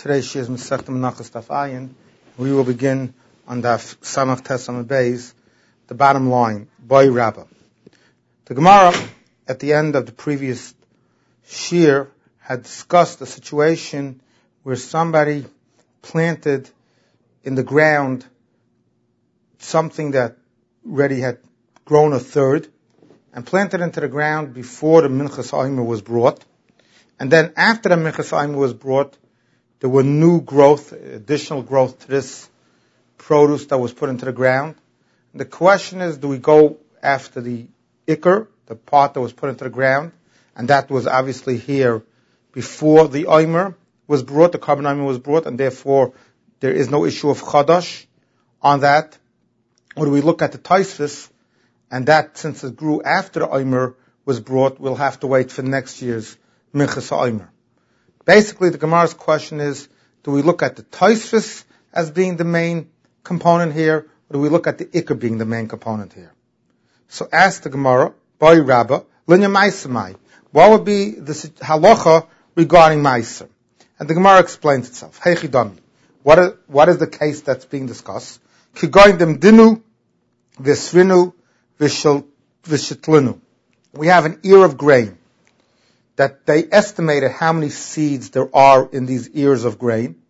Today she is Masechta Menachos Daf Ayin. We will begin on Daf Samach Tes Amud Beis, the bottom line, Boy Rabba. The Gemara, at the end of the previous shir, had discussed a situation where somebody planted in the ground something that already had grown a third, and planted into the ground before the Minchas Omer was brought. And then after the Minchas Omer was brought, there were new growth, additional growth to this produce that was put into the ground. And the question is, do we go after the Iker, the part that was put into the ground, and that was obviously here before the Omer was brought, the carbon Omer was brought, and therefore there is no issue of Chadash on that? Or do we look at the Tosfos, and that, since it grew after the Omer was brought, we'll have to wait for next year's Minchas Omer? Basically, the Gemara's question is, do we look at the Tosfos as being the main component here, or do we look at the Iker being the main component here? So ask the Gemara, Boy Rabba, Linya Maisamai, what would be the halacha regarding Maiser? And the Gemara explains itself. Hey Chidami, what is the case that's being discussed? Kigoin dem dinu, visrinu, vishitlinu. We have an ear of grain that they estimated how many seeds there are in these ears of grain.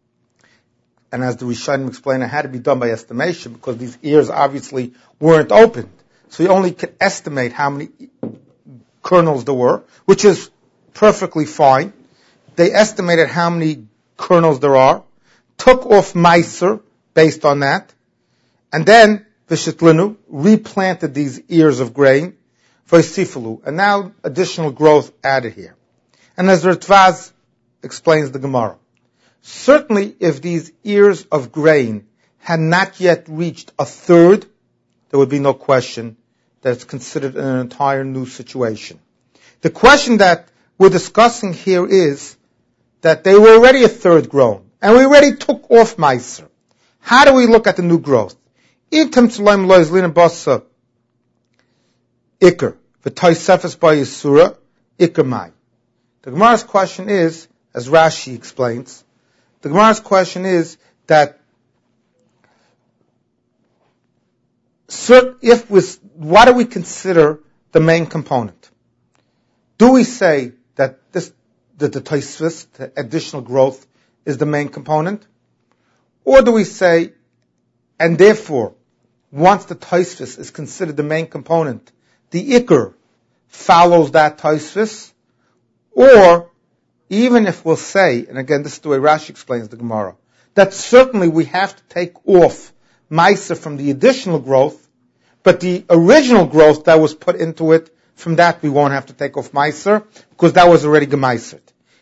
And as the Rishonim explained, it had to be done by estimation because these ears obviously weren't opened. So you only could estimate how many kernels there were, which is perfectly fine. They estimated how many kernels there are, took off Meiser based on that, and then Vishitlinu replanted these ears of grain, Vaisifalu, and now additional growth added here. And as Ritvaz explains the Gemara, certainly if these ears of grain had not yet reached a third, there would be no question that it's considered an entire new situation. The question that we're discussing here is that they were already a third grown, and we already took off Meiser. How do we look at the new growth? Iker, v'toisefes by Yisura, Iker mai. The Gemara's question is, as Rashi explains, the Gemara's question is that what do we consider the main component? Do we say that the Tosfos, the additional growth, is the main component? Or do we say, and therefore, once the Tosfos is considered the main component, the Iker follows that Tosfos? Or, even if we'll say, and again this is the way Rashi explains the Gemara, that certainly we have to take off Meiser from the additional growth, but the original growth that was put into it, from that we won't have to take off Meiser, because that was already Gemeisert.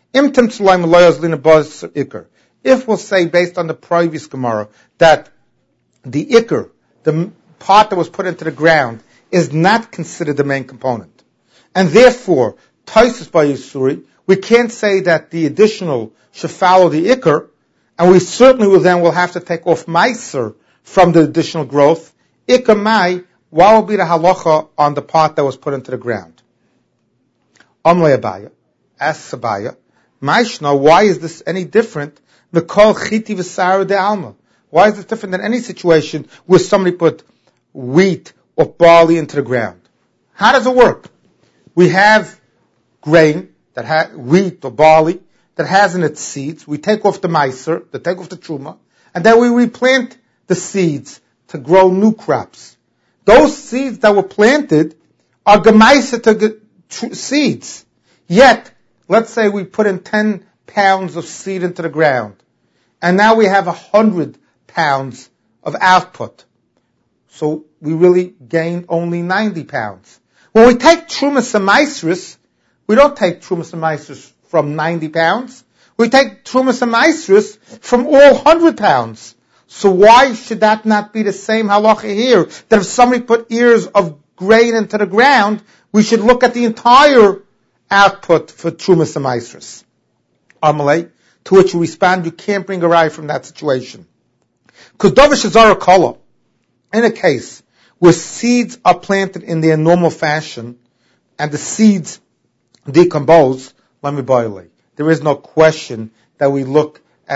If we'll say, based on the previous Gemara, that the Iker, the part that was put into the ground, is not considered the main component, and therefore, Tosfos by Yisuri, we can't say that the additional should follow the Iker, and we certainly will have to take off Meiser from the additional growth. Iker mai, what will be the halacha on the part that was put into the ground? Amle Abaya, asks Abaya, Maishna, why is this any different? Mikol chiti v'sara de alma. Why is it different than any situation where somebody put wheat or barley into the ground? How does it work? We have grain, wheat or barley, that has in its seeds. We take off the meiser, take off the truma, and then we replant the seeds to grow new crops. Those seeds that were planted are gemeiser to seeds. Yet, let's say we put in 10 pounds of seed into the ground, and now we have 100 pounds of output. So we really gain only 90 pounds. When we take Trumas and Maisris, we don't take Trumas and Maisris from 90 pounds. We take Trumas and Maisris from all 100 pounds. So why should that not be the same halacha here? That if somebody put ears of grain into the ground, we should look at the entire output for Trumas and Maisris. Amalei, to which you respond, you can't bring a raya from that situation. Because Dovish Azara Kala, in a case where seeds are planted in their normal fashion, and the seeds decompose, there is no question that we look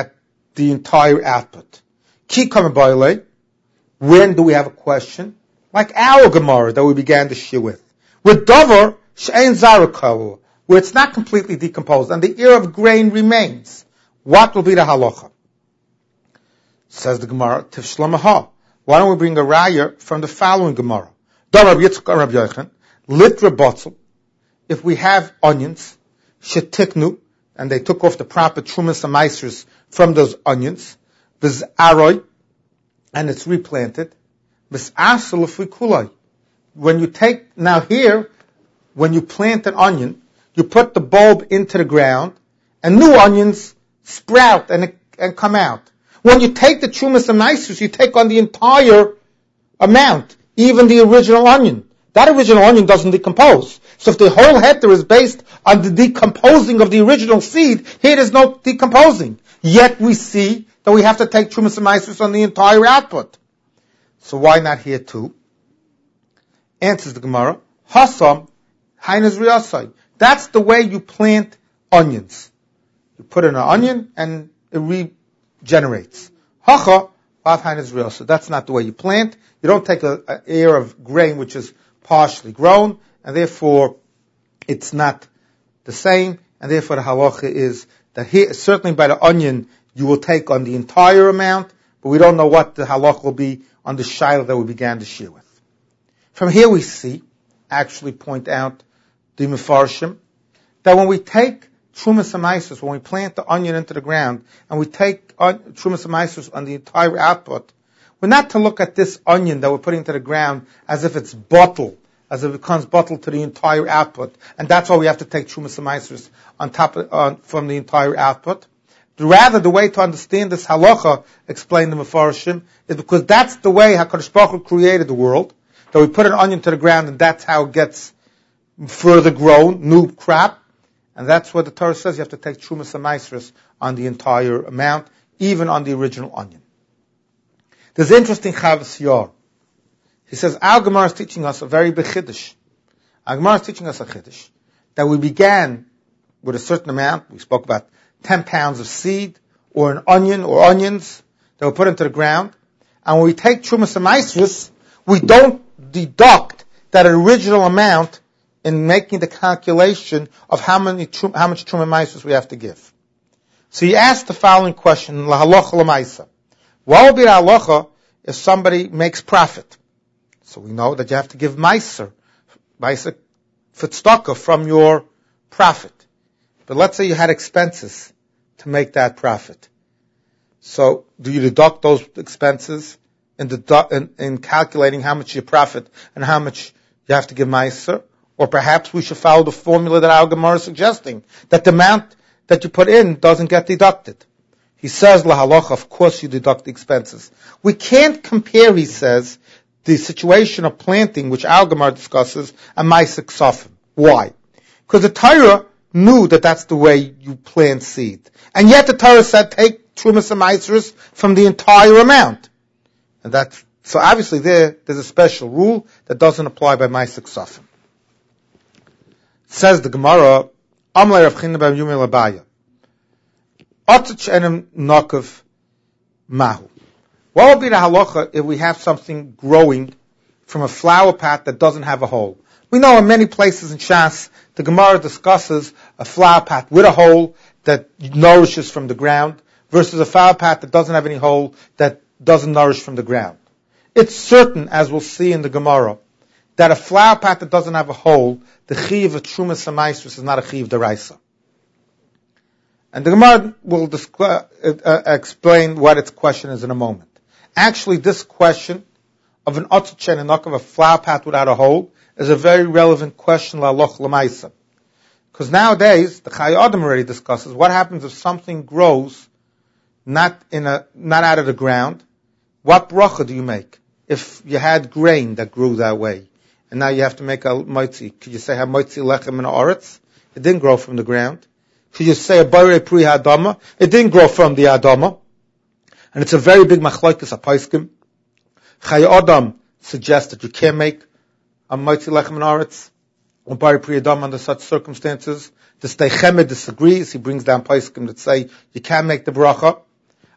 the entire output. Ki kamabayle, when do we have a question? Like our Gemara that we began the shir with. With davar she'ein zarakavu, where it's not completely decomposed and the ear of grain remains. What will be the halacha? Says the Gemara, Tifshlamaha. Why don't we bring a raya from the following Gemara? Davar Yitzchak Rabbi Yochanan, litra botzel. If we have onions, shetiknu, and they took off the proper trumas and meisers from those onions, viz aroy, and it's replanted, viz asal kulai. When you take, now here, when you plant an onion, you put the bulb into the ground, and new onions sprout and come out. When you take the trumas and meisers, you take on the entire amount, even the original onion. That original onion doesn't decompose. So if the whole heter is based on the decomposing of the original seed, here there's no decomposing. Yet we see that we have to take trumas and meisers on the entire output. So why not here too? Answers the Gemara, Hasam, Hainas Riyasai. That's the way you plant onions. You put in an onion and it regenerates. Hacha, Vav Hainas Riyasai. That's not the way you plant. You don't take an ear of grain which is partially grown, and therefore it's not the same, and therefore the halacha is that here, certainly by the onion, you will take on the entire amount, but we don't know what the halacha will be on the shayla that we began the shir with. From here we see, actually point out the mefarshim, that when we take trumas and meisers, when we plant the onion into the ground, and we take trumas and meisers on the entire output, we're not to look at this onion that we're putting into the ground as if it's bottle, as if it becomes bottle to the entire output, and that's why we have to take trumas and meisers on top from the entire output. Rather, the way to understand this halacha, explained the mefarshim, is because that's the way HaKadosh Baruch Hu created the world, that we put an onion to the ground and that's how it gets further grown, new crop, and that's what the Torah says, you have to take trumas and meisers on the entire amount, even on the original onion. There's an interesting Chavos Yair. He says, our Gemara is teaching us a very big chiddush. Our Gemara is teaching us a chiddush, that we began with a certain amount, we spoke about 10 pounds of seed, or an onion, or onions, that were put into the ground, and when we take trumas and meisers, we don't deduct that original amount in making the calculation of how much truma and meisers we have to give. So he asked the following question, lahalocha l'maisa. What would be the halacha if somebody makes profit? So we know that you have to give meiser fitztaka from your profit. But let's say you had expenses to make that profit. So do you deduct those expenses in calculating how much you profit and how much you have to give meiser? Or perhaps we should follow the formula that our Gemara is suggesting, that the amount that you put in doesn't get deducted. He says, lahalocha, of course you deduct the expenses. We can't compare, he says, the situation of planting, which our Gemara discusses, and meiser ksafim. Why? Because the Torah knew that that's the way you plant seed. And yet the Torah said, take trumas and meisers from the entire amount. And so obviously there's a special rule that doesn't apply by meiser ksafim. Says the Gemara, Amlei Rav China ben Yumei Labaya. Otzach enem nokav mahu. What would be the halacha if we have something growing from a flower pot that doesn't have a hole? We know in many places in Shas, the Gemara discusses a flower pot with a hole that nourishes from the ground versus a flower pot that doesn't have any hole that doesn't nourish from the ground. It's certain, as we'll see in the Gemara, that a flower pot that doesn't have a hole, the chiyuv of trumas and meisers is not a chiyuv deraisa. And the Gemara will explain what its question is in a moment. Actually, this question of an otzach and a of a flower pot without a hole is a very relevant question la'aloch l'maisa. Because nowadays, the Chai Adam already discusses what happens if something grows not out of the ground. What bracha do you make? If you had grain that grew that way, and now you have to make a motzi, could you say ha motzi lechem in haaretz? It didn't grow from the ground. Could you say a borei pri ha'adama? It didn't grow from the adama. And it's a very big machlokes hapaiskim. Chai Adam suggests that you can't make a motzi lechem in haaretz or borei pri ha'adama under such circumstances. The Stei Chemed disagrees. He brings down paiskim that say you can't make the bracha.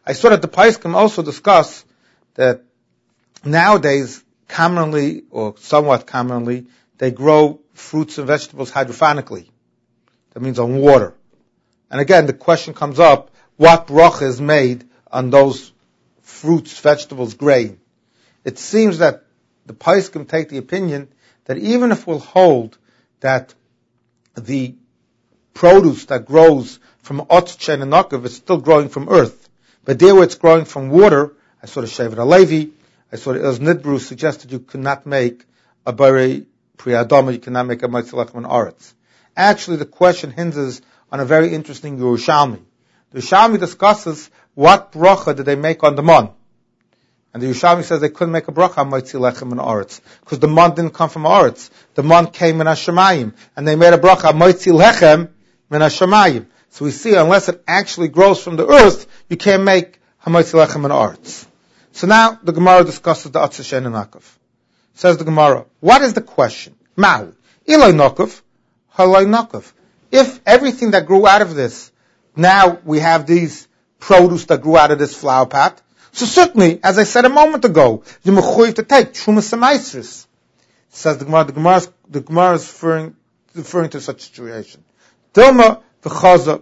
I saw that the Paiskim also discuss that nowadays, commonly, or somewhat commonly, they grow fruits and vegetables hydrophonically. That means on water. And again, the question comes up, what bracha is made on those fruits, vegetables, grain? It seems that the Paiskim take the opinion that even if we'll hold that the produce that grows from Otzchen and Nakav is still growing from earth, but there where it's growing from water, I saw the Shevet HaLevi, I saw the Oz Nidbru suggested you could not make a Barei Pri Adama, you cannot make a Maitzil Lechem Aretz. Actually, the question hinges on a very interesting Yerushalmi. The Yerushalmi discusses what bracha did they make on the man. And the Yerushalmi says they couldn't make a bracha on Maitzil Lechem and Aretz, because the man didn't come from Aretz. The man came in Hashemayim, and they made a bracha on Maitzil Lechem min Hashemayim. So we see, unless it actually grows from the earth, you can't make Maitzil Lechem and Aretz. So now the Gemara discusses the Atzah Shen and Nakav. Says the Gemara, what is the question? Mahu, Ilay Nakav, Halay Nakav. If everything that grew out of this, now we have these produce that grew out of this flower pot, so certainly, as I said a moment ago, you mechuyev to take Trumas Amaisris. Says the Gemara. The Gemara is referring to such a situation. Dilma v'chaza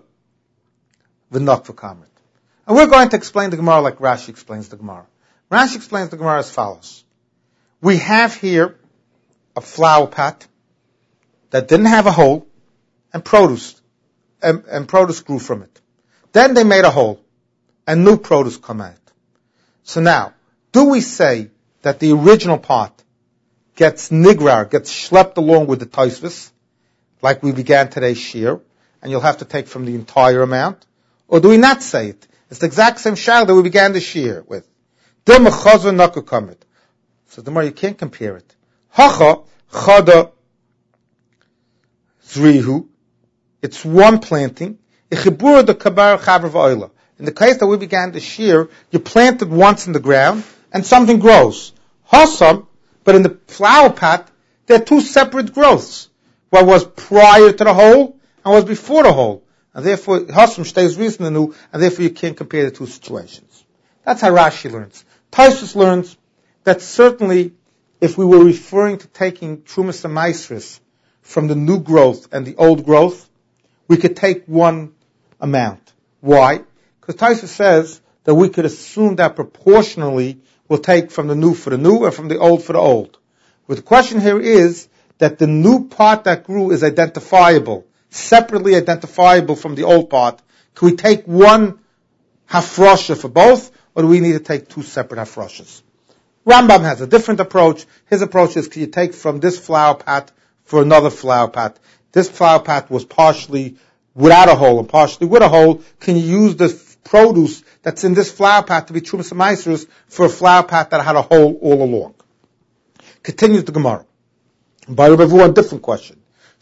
v'nakva kamet. And we're going to explain the Gemara like Rashi explains the Gemara. Rashi explains the Gemara as follows. We have here a flower pot that didn't have a hole, and produce grew from it. Then they made a hole, and new produce come out. So now, do we say that the original pot gets nigrar, gets schlepped along with the taisvis, like we began today's shir, and you'll have to take from the entire amount? Or do we not say it? It's the exact same shah that we began the shir with. So the Gemara, you can't compare it. Hacha chada zrihu. It's one planting. Ichibur the kabar chaver v'oila. In the case that we began the shear, you plant it once in the ground, and something grows. Hasam, but in the flower pot, there are two separate growths. What was prior to the hole, and what was before the hole. And therefore, Hasam stays reasonable, and therefore you can't compare the two situations. That's how Rashi learns. Taisus learns that certainly, if we were referring to taking Trumas and Maisris from the new growth and the old growth, we could take one amount. Why? Because Taisus says that we could assume that proportionally we'll take from the new for the new and from the old for the old. But the question here is that the new part that grew is identifiable, separately identifiable from the old part. Can we take one hafrosha for both, or do we need to take two separate hafroshas? Rambam has a different approach. His approach is, can you take from this flower pot for another flower pot? This flower pot was partially without a hole and partially with a hole. Can you use the produce that's in this flower pot to be Trumas and Maisros for a flower pot that had a hole all along? Continues the Gemara. By Rabbi Vu, a different question.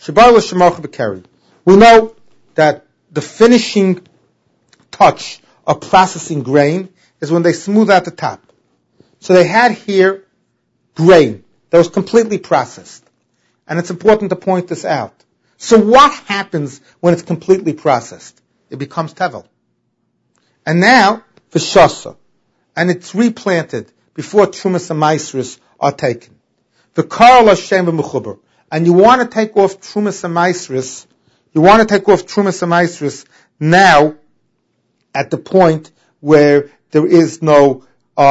We know that the finishing touch of processing grain is when they smooth out the top. So they had here grain that was completely processed. And it's important to point this out. So what happens when it's completely processed? It becomes tevel. And now, v'shasa. And it's replanted before Trumas and Maisris are taken. V'karol Hashem v'mechuber. And you want to take off Trumas and Maisris, now at the point where there is no,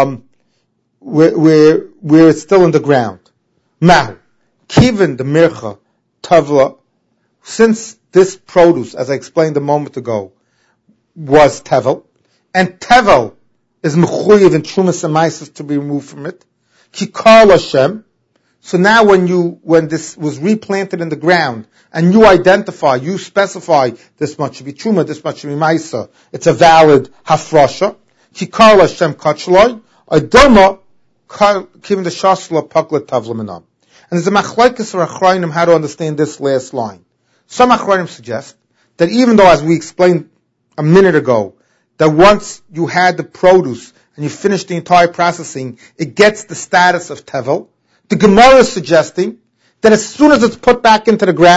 where it's still in the ground. Mahu. Kiven the mircha tavla. Since this produce, as I explained a moment ago, was tevel, and tevel is mechuyev and Trumas and Maisros to be removed from it. Kikar Hashem. So now when this was replanted in the ground, and you specify this much should be Truma, this much should be Maisa, it's a valid hafrasha. Kikar Hashem kachloi, Adama kivin the shasla pakla tavla minam. And there's a machlekes or achrayim how to understand this last line. Some achrayim suggest that even though, as we explained a minute ago, that once you had the produce and you finished the entire processing, it gets the status of tevel. The Gemara is suggesting that as soon as it's put back into the ground,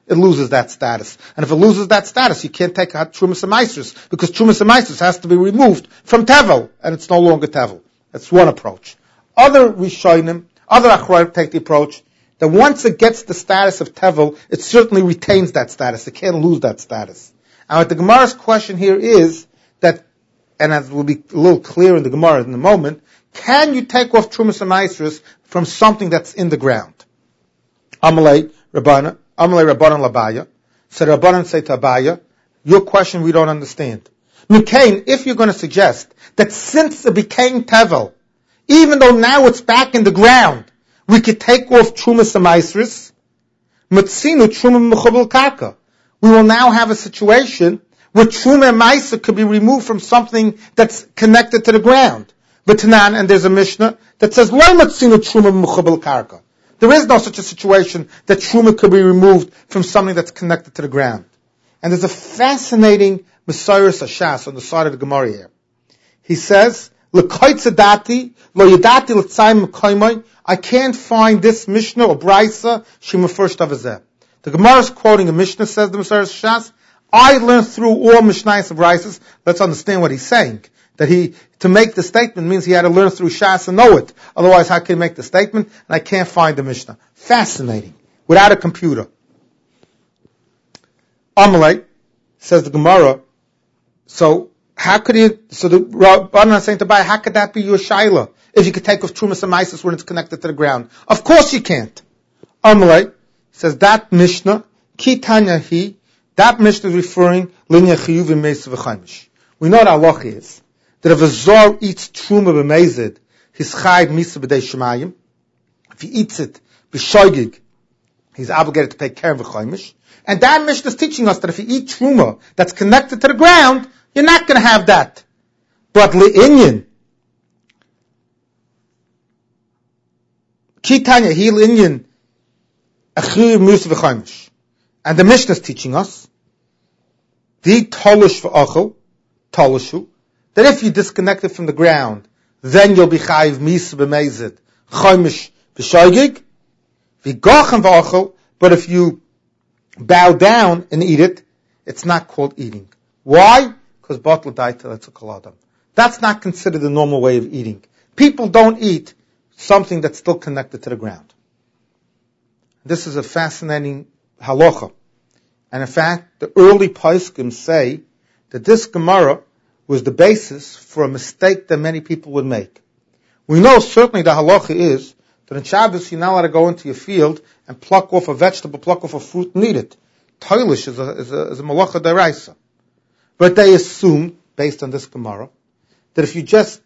it loses that status. And if it loses that status, you can't take out Trumas Amaisrus, because Trumas Amaisrus has to be removed from Tevel, and it's no longer Tevel. That's one approach. Other Rishonim, other Achrayim take the approach that once it gets the status of Tevel, it certainly retains that status. It can't lose that status. And what the Gemara's question here is that, and as will be a little clear in the Gemara in a moment, can you take off Trumas Amaisrus from something that's in the ground? Amalei Rabbanan Labaya. So Rabbanan say to Abaya, your question we don't understand. Mikain, if you're going to suggest that since it became Tevel, even though now it's back in the ground, we could take off Trumas Amaisrus, Matzinu Truma Mechabel Karka. We will now have a situation where Truma Amaisrus could be removed from something that's connected to the ground. But Tanan, and there's a Mishnah that says, Lo Matzinu Truma Mechabel Karka. There is no such a situation that Truma could be removed from something that's connected to the ground. And there's a fascinating Mesiras Hashas on the side of the Gemara here. He says, L'koitzadati, lo yadati l'tzayim m'koimoi. I can't find this Mishnah or Braisa, Shema first of Azeh. The Gemara is quoting a Mishnah, says the Mesiras Hashas. I learned through all Mishnayos and Braisas. Let's understand what he's saying. That to make the statement means he had to learn through Shas and know it. Otherwise, how can he make the statement? And I can't find the Mishnah. Fascinating. Without a computer. Amalei, says the Gemara, so how could the Rabbanan is saying to Abaya, how could that be your shaila? If you could take off Trumas Amaisrus when it's connected to the ground. Of course you can't. Amalei says that Mishnah, Ki Tanya Hi, that Mishnah is referring, Linya Chiyuvim Meis V'chaimish. We know what halacha is. That if a Zor eats Truma b'mezid, he's chayv misa b'dei shemayim. If he eats it b'shoigig, he's obligated to pay keren v'chaimish. And that Mishnah is teaching us that if you eat Truma that's connected to the ground, you're not going to have that. But li'inyan, kitanya hi li'inyan, achir misa v'chaimish. And the Mishnah is teaching us, the tolush v'achel, tolushu, that if you disconnect it from the ground, then you'll be chayiv misa b'mezid, chaimish b'shoigig, v'gachem v'achel, but if you bow down and eat it, it's not called eating. Why? Because batla daita, that's a koladam. That's not considered the normal way of eating. People don't eat something that's still connected to the ground. This is a fascinating halacha. And in fact, the early poskim say that this Gemara was the basis for a mistake that many people would make. We know certainly the halacha is that on Shabbos you're not allowed to go into your field and pluck off a vegetable, pluck off a fruit and eat it. Toilish is a malacha deraisa. But they assume, based on this Gemara, that if you just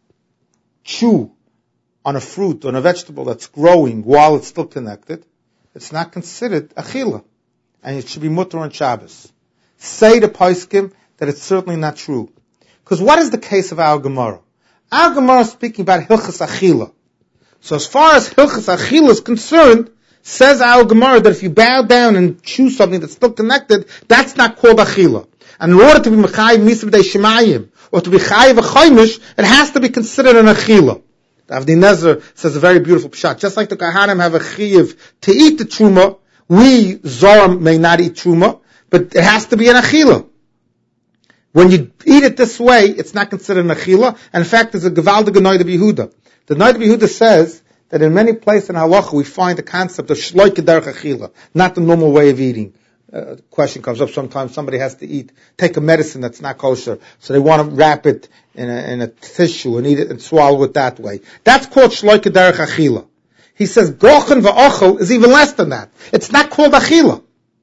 chew on a fruit, on a vegetable that's growing while it's still connected, it's not considered achila. And it should be mutter on Shabbos. Say to poskim that it's certainly not true. Because what is the case of our Gemara? Our Gemara is speaking about Hilchas Achila. So as far as Hilchas Achila is concerned, says our Gemara that if you bow down and chew something that's still connected, that's not called Achila. And in order to be Mechayiv Misa B'dei Shemayim, or to be Chayiv Chaimish, it has to be considered an Achila. The Avnei Nezer says a very beautiful pshat. Just like the Kahanim have a Chayiv to eat the Truma, we, Zoram, may not eat Truma, but it has to be an Achila. When you eat it this way, it's not considered an achila. And in fact, there's a Gevaldige Noida B'Yehuda. The Noida B'Yehuda says that in many places in halacha we find the concept of shloike derech achila, not the normal way of eating. Question comes up sometimes, somebody has to take a medicine that's not kosher, so they want to wrap it in a tissue and eat it and swallow it that way. That's called shloike derech achila. He says, gochen v'ochel is even less than that. It's not called achila.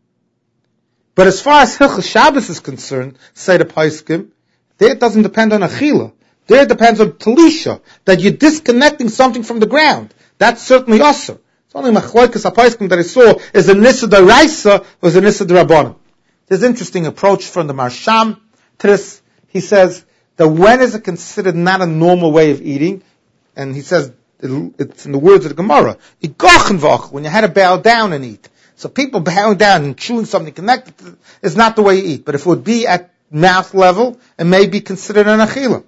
But as far as Hilchas Shabbos is concerned, say the poskim, there it doesn't depend on achila. There it depends on talisha, that you're disconnecting something from the ground. That's certainly asur. It's only machloikas haposkim that I saw is a nissa d'oraisa or is a nissa d'rabbanan. There's an interesting approach from the Marsham to this. He says that when is it considered not a normal way of eating? And he says, it's in the words of the Gemara, when you had to bow down and eat. So people bowing down and chewing something connected to it is not the way you eat. But if it would be at mouth level, it may be considered an achila.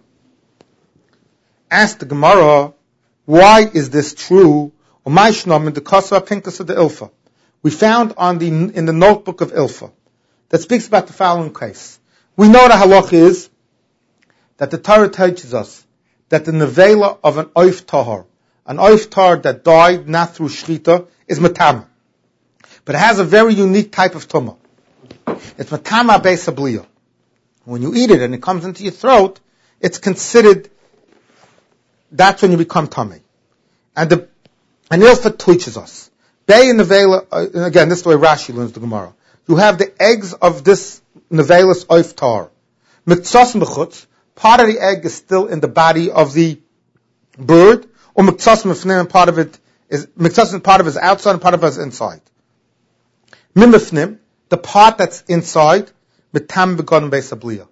Ask the Gemara, why is this true? We we found in the notebook of Ilfa that speaks about the following case. We know the halach is that the Torah teaches us that the nevela of an oif tahor, an oif tahor that died not through shchita, is matama. But it has a very unique type of tumah. It's matama beis habliya. When you eat it and it comes into your throat, it's considered, that's when you become tummy. And Ilfa teaches us. Bay and nevela, and again, this is the way Rashi learns the Gemara. You have the eggs of this nevelas oif tahor. Miktsas b'chutz, part of the egg is still in the body of the bird, or miktsas mifnim, part of it is outside and part of it is inside. Mimifnim, the part that's inside, mitam begotten beis habliya,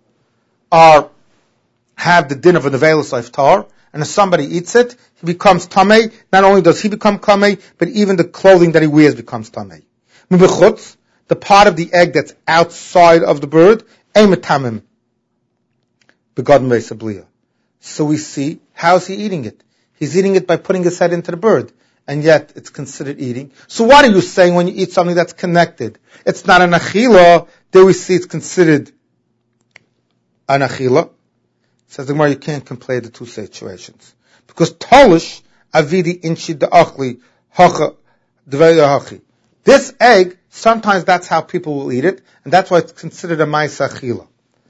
have the din of a nevelas oif tahor, and if somebody eats it, he becomes tamei. Not only does he become tamei, but even the clothing that he wears becomes tamei. Mibechutz, the part of the egg that's outside of the bird, eimetamim, begotten beis habliya. So we see, how is he eating it? He's eating it by putting his head into the bird, and yet it's considered eating. So what are you saying when you eat something that's connected? It's not an achila. There we see it's considered an achila. Says the Gemara, you can't compare the two situations. Because tolish avidi inchi da'achli hacha dvei. This egg, sometimes that's how people will eat it, and that's why it's considered a ma'aseh achila.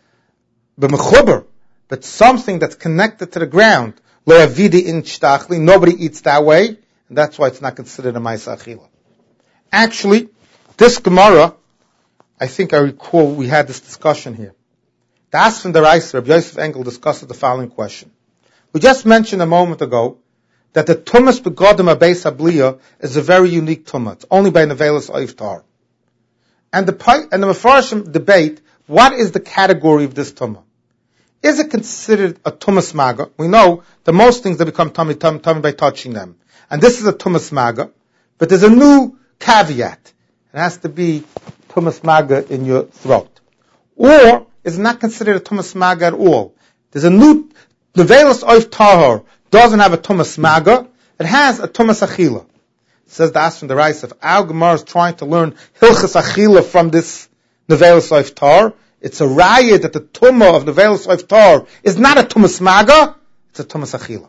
But something that's connected to the ground, lo avidi inchi da'achli, nobody eats that way, and that's why it's not considered a ma'aseh achila. Actually, this Gemara, I think I recall we had this discussion here. The Asfin Deraisa, Rabbi Yosef Engel discusses the following question. We just mentioned a moment ago that the tumas begodim beis habliya is a very unique tumah. It's only by nevelas oif tahor. And the Mefarshim debate, what is the category of this tumah? Is it considered a tumas maga? We know that most things that become tummy by touching them. And this is a tumas maga, but there's a new caveat. It has to be tumas maga in your throat. Or is not considered a tumas maga at all. There's a new, the nevelas oif tahor doesn't have a tumas maga, it has a tumas achila. It says the Asfin Deraisa, if our Gemara is trying to learn hilchas achila from this nevelas oif tahor, it's a raya that the tumah of nevelas oif tahor is not a tumas maga, it's a tumas achila.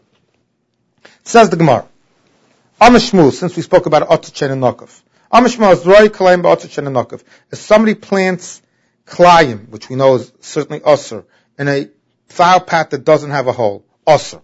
It says the Gemara, Amishmu, since we spoke about Otzchen and Nokov, Amishmu is Roy Kalayim Otzchen and Nokov. If somebody plants Klayim, which we know is certainly Osir, in a foul pat that doesn't have a hole, Osir.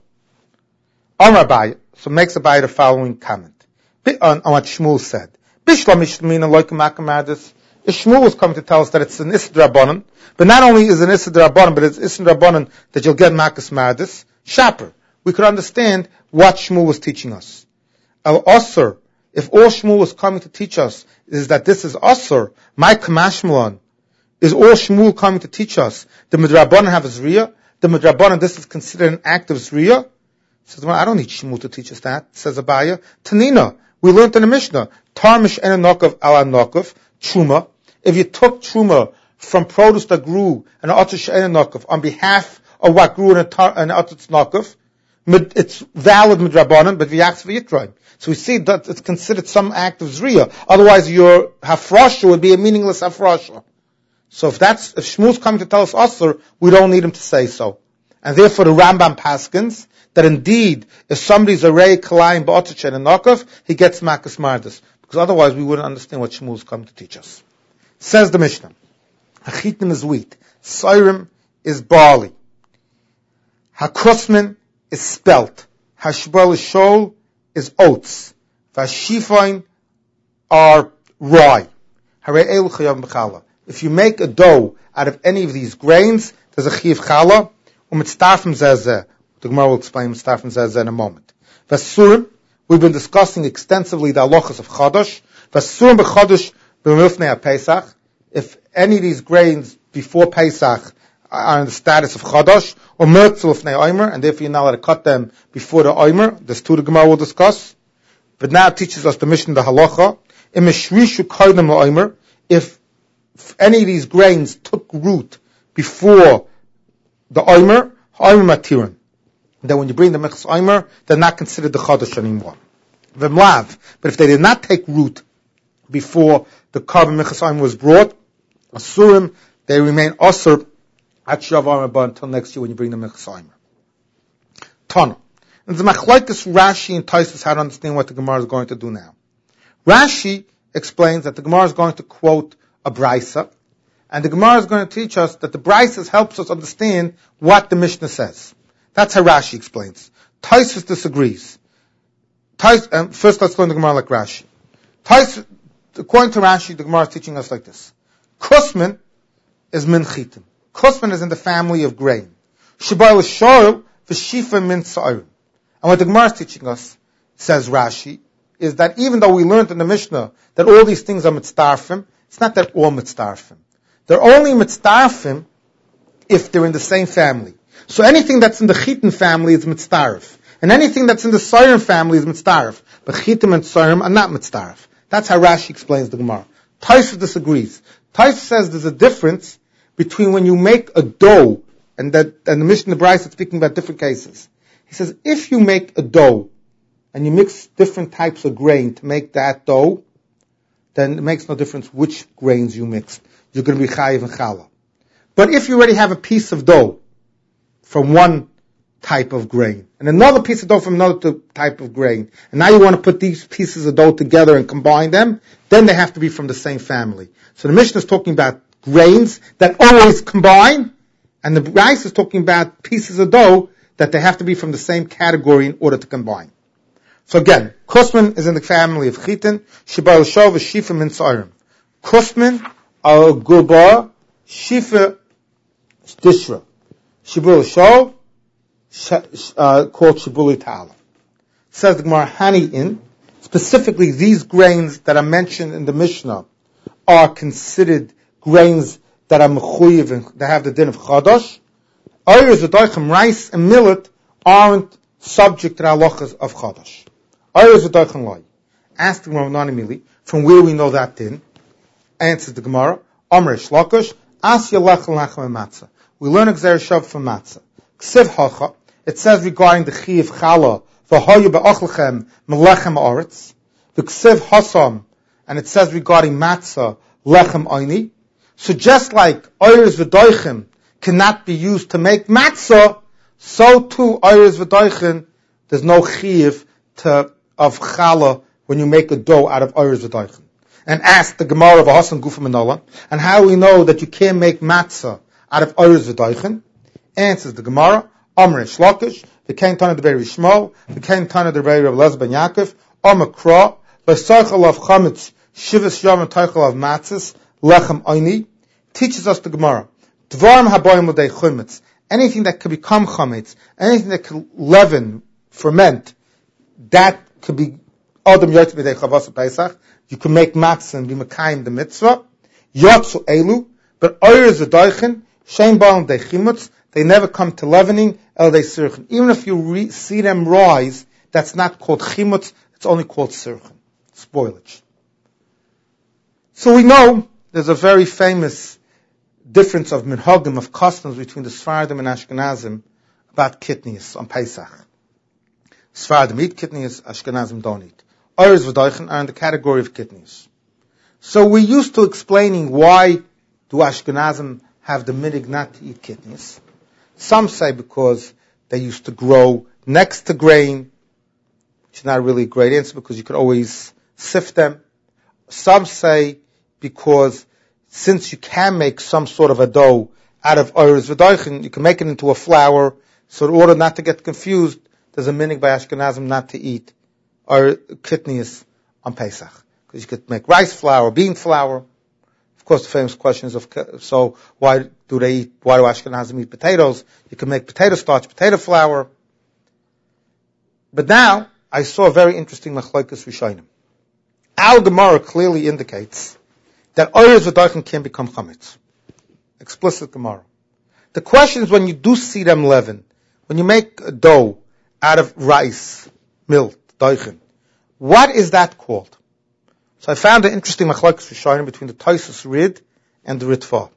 Amar Abaye, so makes Abaye the following comment on what Shmuel said. Bishlam Ishlamina Loikim Akamadis. Shmuel was coming to tell us that it's an Issur D'Rabbanan, but not only is it an Issur D'Rabbanan, but it's Issur D'Rabbanan that you'll get Makas Madis. Shaper. We could understand what Shmuel was teaching us. Al Osir, if all Shmuel was coming to teach us is that this is Osir, my Kamashmalan, is all Shmuel coming to teach us? The Midrabanan have a Zriya? The Midrabanan, this is considered an act of Zriya? Says, well, I don't need Shmuel to teach us that. Says Abaye. Tanina, we learned in the Mishnah, Tarmish en nokov ala nokov, Truma. If you took Truma from produce that grew in an Otzch en nokov on behalf of what grew in an Otzch nokov, it's valid Midrabanan, but v'yachs v'yitraim. So we see that it's considered some act of Zriya. Otherwise your hafrasha would be a meaningless hafrasha. So if Shmuel's coming to tell us Osir, we don't need him to say so. And therefore the Rambam paskins, that indeed, if somebody's a rei kalayim ba'otachet and nokov, he gets makas mardis. Because otherwise we wouldn't understand what Shmuel's coming to teach us. Says the Mishnah, Hachitnim is wheat, Sairim is barley, Hakusmin is spelt, Hashbal is shol is oats, Vashifain are rye. Hare el chayam b'chala. If you make a dough out of any of these grains, there's a chiv chala, u'mitztarfim zezeh. The Gemara will explain mitztarfim zezeh in a moment. Vasurim, we've been discussing extensively the halachas of Chodosh. Vasurim b'chodosh b'milfnei HaPesach. If any of these grains before Pesach are in the status of Chodosh, or mirtzu lifnei Omer, and therefore you're not allowed to cut them before the Omer. There's two the Gemara will discuss. But now it teaches us the Mishnah, the halacha. Imeshrishu koydem la'Omer. If any of these grains took root before the Omer matirin. Then when you bring the Mechas Omer, they're not considered the Chodosh anymore. V'mlav. But if they did not take root before the Karban Mechasayim was brought. Asurim, they remain Asur at Shavar Abba until next year when you bring the Mechasayim. Tana. And the Machlokes Rashi and Tosfos how to understand what the Gemara is going to do now. Rashi explains that the Gemara is going to quote a Brisa, and the Gemara is going to teach us that the Brisa helps us understand what the Mishnah says. That's how Rashi explains. Tosfos disagrees. First, let's learn the Gemara like Rashi. According to Rashi, the Gemara is teaching us like this. Kusman is min chitim. Kusman is in the family of grain. Shibayl shor v'shifa min sa'ir. And what the Gemara is teaching us, says Rashi, is that even though we learned in the Mishnah that all these things are mitzdarfim, it's not that all mitzdarfim. They're only mitzdarfim if they're in the same family. So anything that's in the chitin family is mitzdarf. And anything that's in the Sarim family is mitzdarf. But chitim and Sarim are not mitzdarf. That's how Rashi explains the Gemara. Tosfos disagrees. Tosfos says there's a difference between when you make a dough, and the Mishnah Brisa is speaking about different cases. He says, if you make a dough, and you mix different types of grain to make that dough, then it makes no difference which grains you mix. You're going to be chayiv and challah. But if you already have a piece of dough from one type of grain, and another piece of dough from another type of grain, and now you want to put these pieces of dough together and combine them, then they have to be from the same family. So the Mishnah is talking about grains that always combine, and the Brisa is talking about pieces of dough that they have to be from the same category in order to combine. So again, Kusman is in the family of Chitin, Shibayl Shov, Shifa min Sa'arim. Kusman, Al-Gulba, Shifa, Dishra. Shibayl Shov, called Shibuli Ta'ala. Says the Gemara, Hani in, specifically these grains that are mentioned in the Mishnah are considered grains that are mechuyev and that have the din of Chadash. Oyres, V'doichem, rice and millet aren't subject to the halachas of Chadash. Oyres, V'doichem, loy. Ask the Gemara, anonymily, from where we know that din. Answers the Gemara, Omer Shlakosh, Asya Lechel Nachem Matzah. We learn a Gzer Shav from Matzah. Ksiv Hacha, it says regarding the Chiv Chala, V'hoyu be'ochlchem melechem oretz. V'ksiv Hasam, and it says regarding Matzah, Lechem Oini. So just like Oyres V'doichem cannot be used to make Matzah, so too Oyres V'doichem, there's no Chiv of Chala when you make a dough out of Oyres V'doichem. And ask the Gemara of Hasan Gufa Manola, and how we know that you can't make Matzah out of Oyres V'doichem. Answers the Gemara, Omer Shlakish, the Kain Tana the Beri Shmuel, the Kain Tana the Beri of Lez ben Yaakov, Omer Kra, V'sachal of Chametz, Shivas Yom and Teichel of Matzahs, Lechem Oini, teaches us the Gemara, Dvarim haboyim l'dei chumetz, anything that could become chametz, anything that could leaven, ferment, that could be Adam Yotz b'dei Chavos Pesach. You can make matzah and be mekayim the mitzvah. Yotzu elu, but oyres v'doichin, shein ba'al l'dei chimutz, they never come to leavening, el dei sirchen. Even if you see them rise, that's not called chimutz, it's only called sirchen, spoilage. So we know there's a very famous difference of minhagim, of customs between the Sfaradim and Ashkenazim about kitnius on Pesach. Sfaradim eat kitnius, Ashkenazim don't eat. Oyres v'doichin are in the category of kitnius. So we're used to explaining why do Ashkenazim have the minig not to eat kitnius. Some say because they used to grow next to grain, which is not really a great answer because you could always sift them. Some say because since you can make some sort of a dough out of oyres v'doichin, you can make it into a flour, so in order not to get confused, there's a minig by Ashkenazim not to eat or kitnius on Pesach. Because you could make rice flour, bean flour. Of course, the famous question is, so why do Ashkenazim eat potatoes? You can make potato starch, potato flour. But now, I saw a very interesting machlokes rishonim. Our Gemara clearly indicates that oyres v'doichin can become chametz. Explicit Gemara. The question is when you do see them leaven, when you make a dough out of rice, milk, doichin, what is that called? So I found an interesting machlokes rishonim between the Tosfos Rid and the Ritva.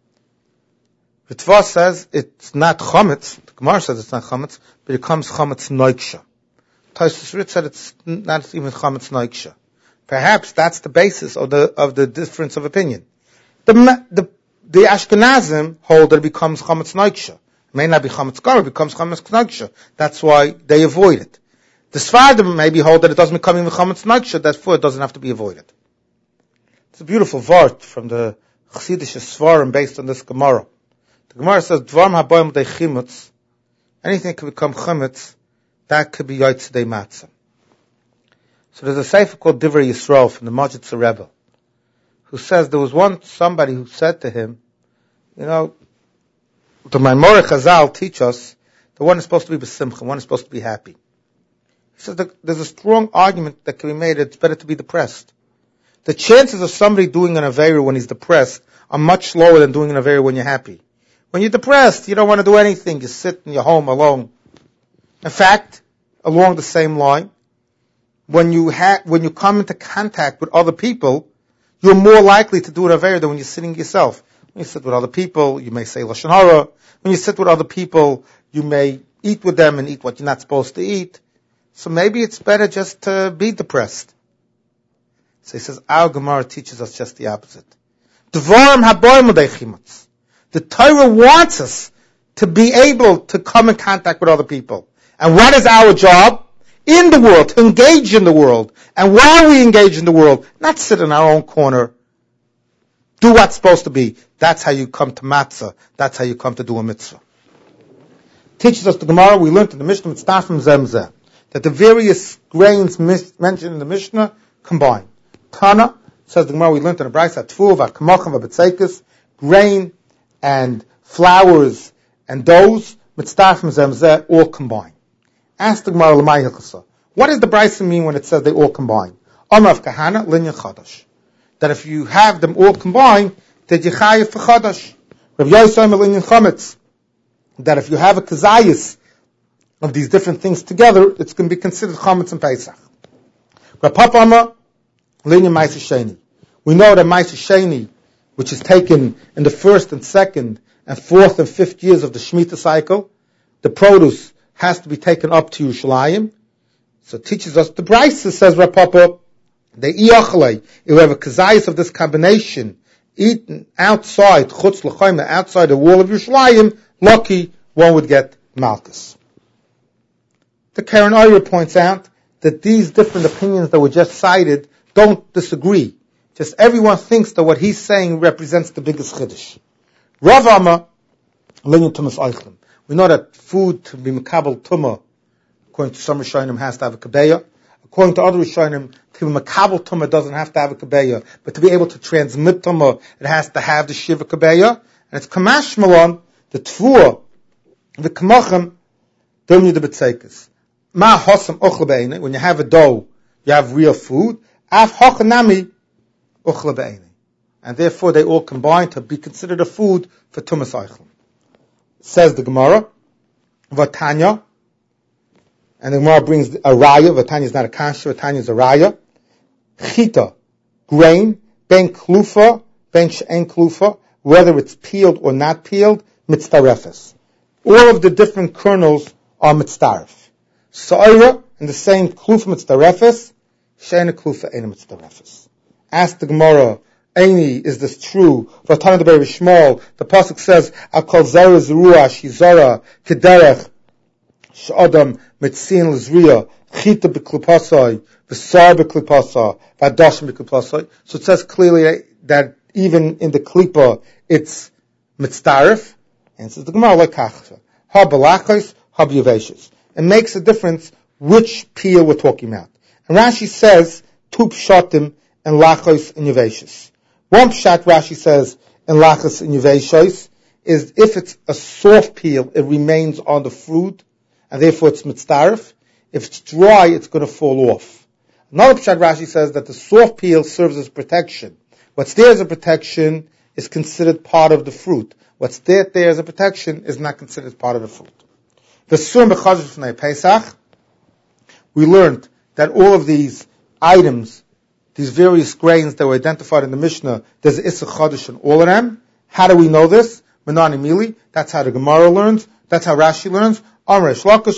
Ritva says it's not chametz. The Gemara says it's not chametz, but it becomes chametz noiksha. Tosfos Rid said it's not even chametz noiksha. Perhaps that's the basis of the difference of opinion. The Ashkenazim hold that it becomes chametz noiksha. It may not be chametz gar, it becomes chametz noiksha. That's why they avoid it. The Sfardim maybe hold that it doesn't become even chametz noiksha, therefore it doesn't have to be avoided. It's a beautiful vart from the Chassidish Svarim based on this Gemara. The Gemara says, Dvarm haboyim de chimutz, anything that can become chametz, that could be yotzei matzah. So there's a sefer called Divrei Yisrael from the Majid Rebbe, who says there was somebody who said to him, the Maimorei Chazal teach us that one is supposed to be b'simcha, one is supposed to be happy. He says that there's a strong argument that can be made that it's better to be depressed. The chances of somebody doing an Aveira when he's depressed are much lower than doing an Aveira when you're happy. When you're depressed, you don't want to do anything. You sit in your home alone. In fact, along the same line, when you come into contact with other people, you're more likely to do an Aveira than when you're sitting yourself. When you sit with other people, you may say Lashon Hara. When you sit with other people, you may eat with them and eat what you're not supposed to eat. So maybe it's better just to be depressed. So he says, our Gemara teaches us just the opposite. The Torah wants us to be able to come in contact with other people. And what is our job? In the world, to engage in the world. And while we engage in the world, not sit in our own corner. Do what's supposed to be. That's how you come to matzah. That's how you come to do a mitzvah. Teaches us the Gemara, we learned in the Mishnah, Mitztafim Zemzeh, that the various grains mentioned in the Mishnah combine. Tana, says the Gemara, we learned in the Brayso, Tfuv, Kamachim, Betzekes, grain and flowers and doughs, Mitztafim Zemzeh, all combine. Ask the Gemara, L'may Hilchasa, what does the Brayso mean when it says they all combine? Amar of Kahana, Linyan Chadash. That if you have them all combined, that you chayav for Chadash. Rav Yosef Linyan Chametz. That if you have a kazayis of these different things together, it's going to be considered chametz and Pesach. Rav Papa Amar, Linyan Ma'aser Sheni. We know that Ma'aser Sheni, which is taken in the first and second and fourth and fifth years of the Shemitah cycle, the produce has to be taken up to Yerushalayim. So it teaches us, the Brayso says, Rav Papa, the iyachalei, if we have a kazayis of this combination, eaten outside, chutz l'chayim, outside the wall of Yerushalayim, lucky one would get malchus. The Karen Oyer points out that these different opinions that were just cited don't disagree. Just everyone thinks that what he's saying represents the biggest chiddush. Rav Amar, Linyan Tumas Eichlim. We know that food to be mekabel tumah, according to some Rishonim, has to have a kabeya. According to other Rishonim, to be mekabel tumah doesn't have to have a kabeya, but to be able to transmit tumah, it has to have the shiva kabeya. And it's kamash malon, the tfuah, the kamachim, don't need the betzekes. Ma hosam ochle be'ene, when you have a dough, you have real food. Af hochanami ochle be'ene. And therefore they all combine to be considered a food for tumas eichel. Says the Gemara, Vatanya, and the Gemara brings a raya. Vatanya is not a kasha, Vatanya is a raya. Chita, grain, ben klufa, ben she'en klufa, whether it's peeled or not peeled, mitztarefes. All of the different kernels are mitztaref. Sa'ira, in the same klufa mitztarefes, she'en klufa ein mitztarefes. Ask the Gemara, Aini, is this true? For Tana the Beri Shmuel, the pasuk says, "Al kol zara zerua shizara kederech she'adam mitzin l'zriya chita b'klipasai v'sar b'klipasai v'adashim b'klipasai." So it says clearly that even in the klipa it's mitztaref, and it says the Gemara like kachva ha balachos ha b'yaveshes. It makes a difference which peel we're talking about. And Rashi says two pshatim and lachos and yaveshes. One pshat Rashi says in lachas and yaveshes is if it's a soft peel, it remains on the fruit, and therefore it's mitztaref. If it's dry, it's going to fall off. Another pshat Rashi says that the soft peel serves as protection. What's there as a protection is considered part of the fruit. What's there as a protection is not considered part of the fruit. The Surim b'Chazar Fnei Pesach, we learned that all of these items, these various grains that were identified in the Mishnah, there's Issa Chodesh in all of them. How do we know this? Menani Mili, that's how the Gemara learns. That's how Rashi learns. We learned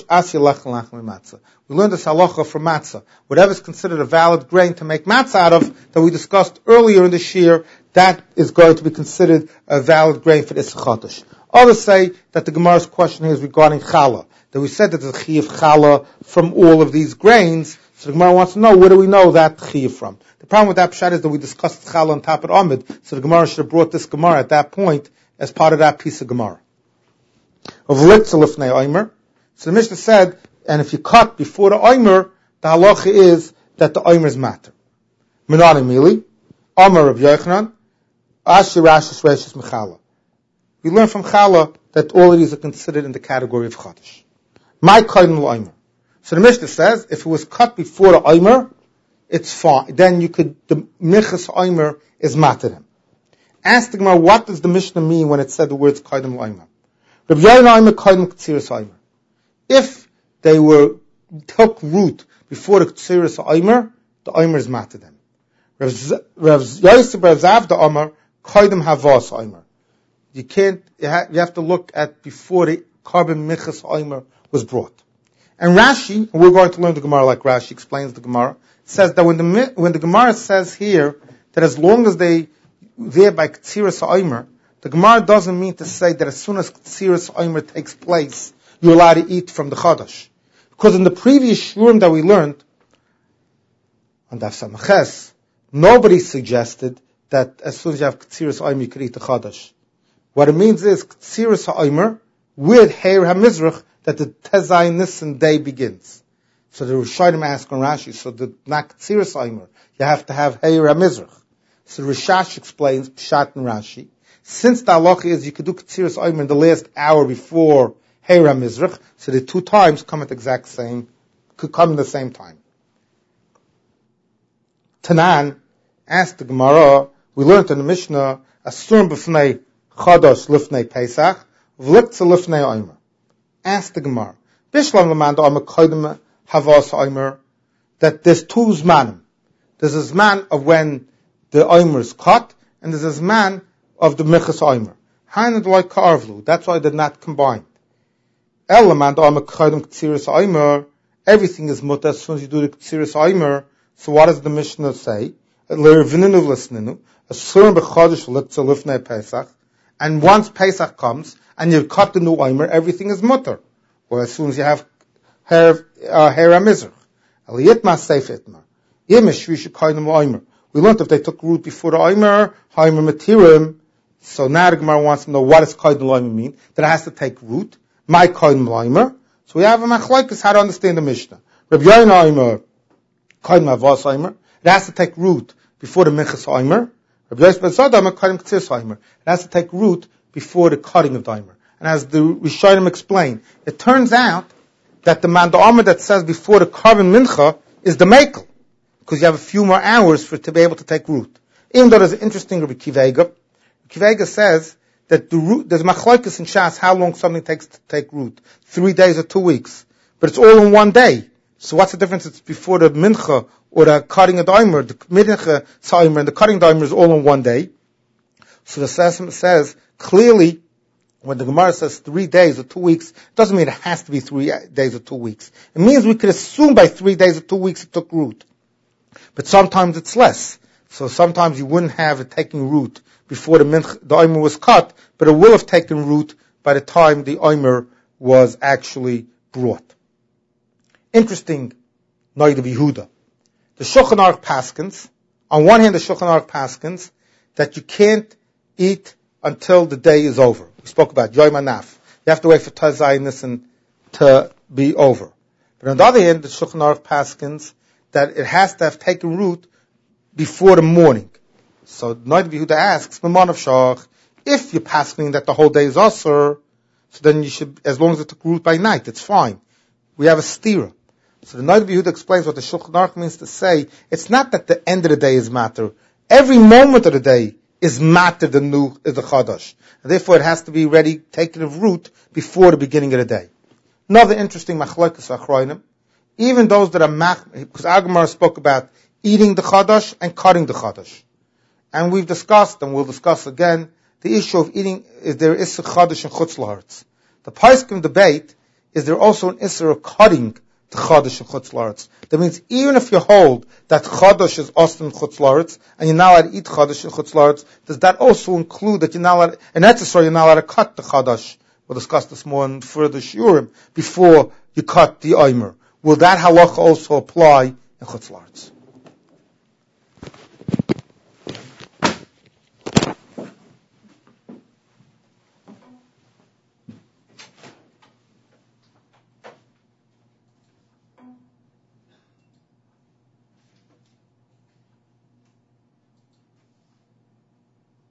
this halacha from matzah. Whatever is considered a valid grain to make matzah out of, that we discussed earlier in this year, that is going to be considered a valid grain for Issa Chodesh. Others say that the Gemara's question here is regarding challah. That we said that there's a chiyuv challah from all of these grains. So the Gemara wants to know, where do we know that chiyuv from? The problem with that pshat is that we discussed challah on top of Amid, so the Gemara should have brought this Gemara at that point as part of that piece of Gemara. Of litzah lifnei oimer. So the Mishnah said, and if you cut before the oimer, the halacha is that the oimer is matter. Menani mili, omer of Yochanan, ashir rashis rashis mechala. We learn from challah that all of these are considered in the category of chodesh. My kodim l'oimer. So the Mishnah says, if it was cut before the oimer, it's fine. Then you could, the minchas oimer is matter him. Ask the Gemara, what does the Mishnah mean when it said the words kodim l'oimer? Rabbi Yochanan kodim k'tziras oimer. If they took root before the k'tziras oimer, the oimer is matter them. Rav Yosef Rav Zavda omer kodim havas oimer. You have to look at before the carbon minchas oimer was brought. And Rashi, and we're going to learn the Gemara like Rashi explains the Gemara, says that when the Gemara says here that as long as they there by Ktsiras Oimer, the Gemara doesn't mean to say that as soon as Ktsiras Oimer takes place, you're allowed to eat from the Chodesh. Because in the previous shurim that we learned, on Daf Samaches, nobody suggested that as soon as you have Ktsiras Oimer, you could eat the Chodesh. What it means is Ktsiras Oimer with Heir HaMizrach, that the Tezai Nisan day begins. So the Rishonim ask on Rashi, so the not Ktsiras Oimer, you have to have Heir HaMizrach. So Rishash explains, Pshat and Rashi, since the halacha is you could do Ktsiras Oimer in the last hour before Heir HaMizrach, so the two times come at the exact same, could come in the same time. Tanan asked the Gemara, we learned in the Mishnah, Asurim b'fnei Chodosh lifnei Pesach, v'liktza lifnei Oimer. Ask the Gemara, Bishlam l'man da'omer kodim havas Oimer, that there's two zmanim. There's a zman of when the Oimer is cut, and there's a zman of the minchas Oimer. Hainu like karvlu. That's why they're not combined. El l'man da'omer kodim k'tziras Oimer, everything is mutter as soon as you do the k'tziras Oimer. So what does the Mishnah say? L'revininu v'lisninu, asurim b'chodesh v'liktza lifnei Pesach, and once Pesach comes, and you cut the new Oimer, everything is mutter. Or as soon as you have Heir HaMizrach. Aliyitma seif itma. Yimish vishu kodim Oimer. We learned if they took root before the Oimer, Oimer matirim. So now the Gemara wants to know what does kodim Oimer mean? That it has to take root. My kodim Oimer. So we have a machlokes how to understand the Mishnah. Rabbi Yochanan Oimer, kodim havas Oimer. It has to take root before the minchas Oimer. Rabbi Yosef ben Zada Oimer kodim k'tziras Oimer. It has to take root before the cutting of the Oimer. And as the Rishonim explain, it turns out that the man da'omer that says before the carbon mincha is the mekel, because you have a few more hours for it to be able to take root. Even though there's an interesting Rabbi Kivega says that the root, there's machlokes in Shas how long something takes to take root, 3 days or 2 weeks, but it's all in one day. So what's the difference? It's before the mincha or the cutting of the Oimer, the mincha Oimer and the cutting of the Oimer is all in one day. So the Sesame says clearly, when the Gemara says 3 days or 2 weeks, it doesn't mean it has to be 3 days or 2 weeks. It means we could assume by 3 days or 2 weeks it took root. But sometimes it's less. So sometimes you wouldn't have it taking root before the Oimer was cut, but it will have taken root by the time the Oimer was actually brought. Interesting, Noid of Yehuda. The Shulchan Aruch paskins, on one hand the Shulchan Aruch paskins, that you can't eat until the day is over. We spoke about Yom Anaf. You have to wait for Tazai Nisan to be over. But on the other hand, the Shulchan Aruch paskins that it has to have taken root before the morning. So Noid Yehuda asks, if you're paskening that the whole day is Asur, so then you should, as long as it took root by night, it's fine. We have a stira. So the Noid Yehuda explains what the Shulchan Aruch means to say. It's not that the end of the day is matter. Every moment of the day is matter the new, is the Chodesh. And therefore it has to be ready, taken of root before the beginning of the day. Another interesting machlokes achronim, even those that are because Agamar spoke about eating the Chodesh and cutting the Chodesh. And we've discussed, and we'll discuss again, the issue of eating, is there Issa Chodesh and Chutz Laharetz. The Paiskim debate is there also an Isser of cutting the Chodesh of Chutz La'aretz. That means even if you hold that Chodesh is Ostin Chutz La'aretz, and you're not allowed to eat Chodesh in Chutz La'aretz, does that also include that you're not allowed, in Etzisor, you're not allowed to cut the Chodesh? We'll discuss this more in further shiurim before you cut the Omer. Will that halacha also apply in Chutz La'aretz?